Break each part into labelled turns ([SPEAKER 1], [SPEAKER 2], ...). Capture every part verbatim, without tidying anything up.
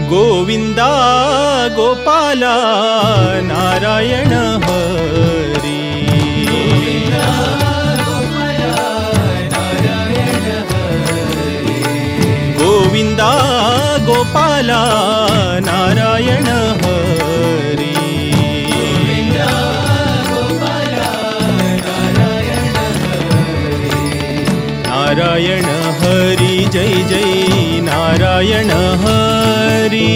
[SPEAKER 1] गोविंदा गोपाला नारायण हरी। गोविंदा गोपाला नारायण हरी। नारायण हरि जय जय नारायण हरि।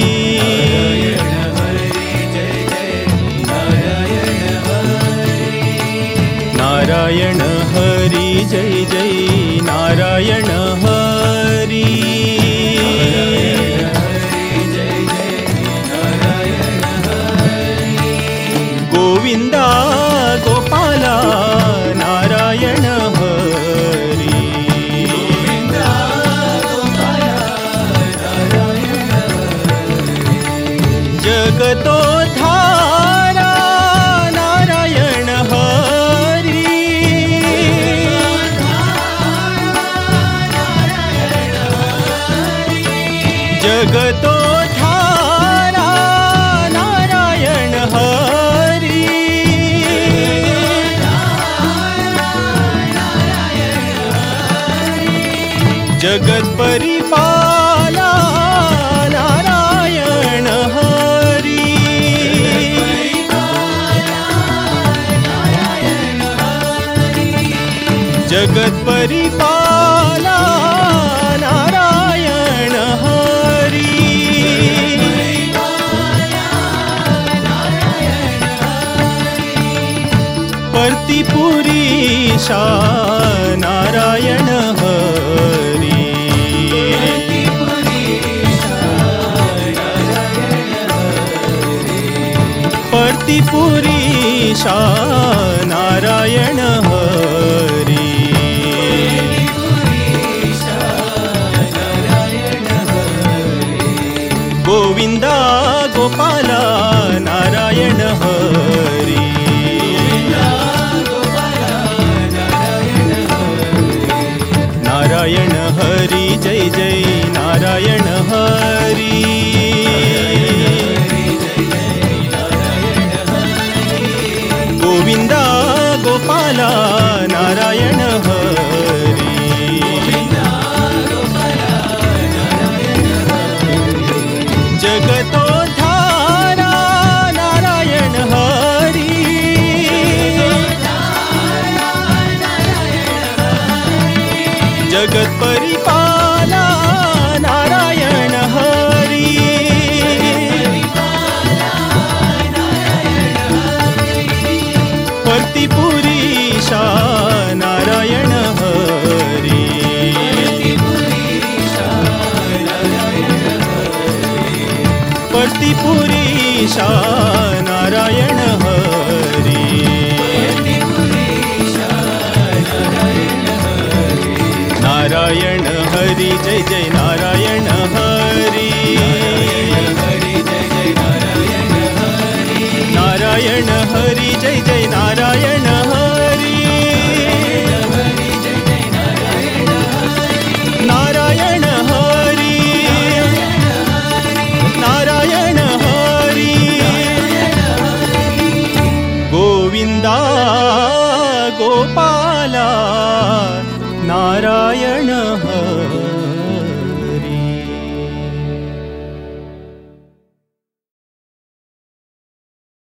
[SPEAKER 1] नारायण हरि जय जय नारायण हरि। गोविंदा गोपाला नारायण हरि। जगतो धारा नारायण हरि। जगतो धारा नारायण हरि। जगत परिपाला नारायण हरि। जगत परिपाला नारायण हरि। परतिपुरीशा नारायण हरि। परतिपुरीशा नारायण हरि। गोविंदा गोपाला नारायण हरि। नारायण हरि जय जय नारायण हरि। गोविंदा गोपाला नारायण हरि। जगतो धारा नारायण हरि। जगत परिपाला नारायण हरि। परतिपुरीशा नारायण हरि। परतिपुरीशा नारायण हरि। नारायण हरि जय जय नारायण हरि। नारायण हरि जय जय नारायण हरि। नारायण हरि। नारायण हरि। गोविंदा गोपाला नारायण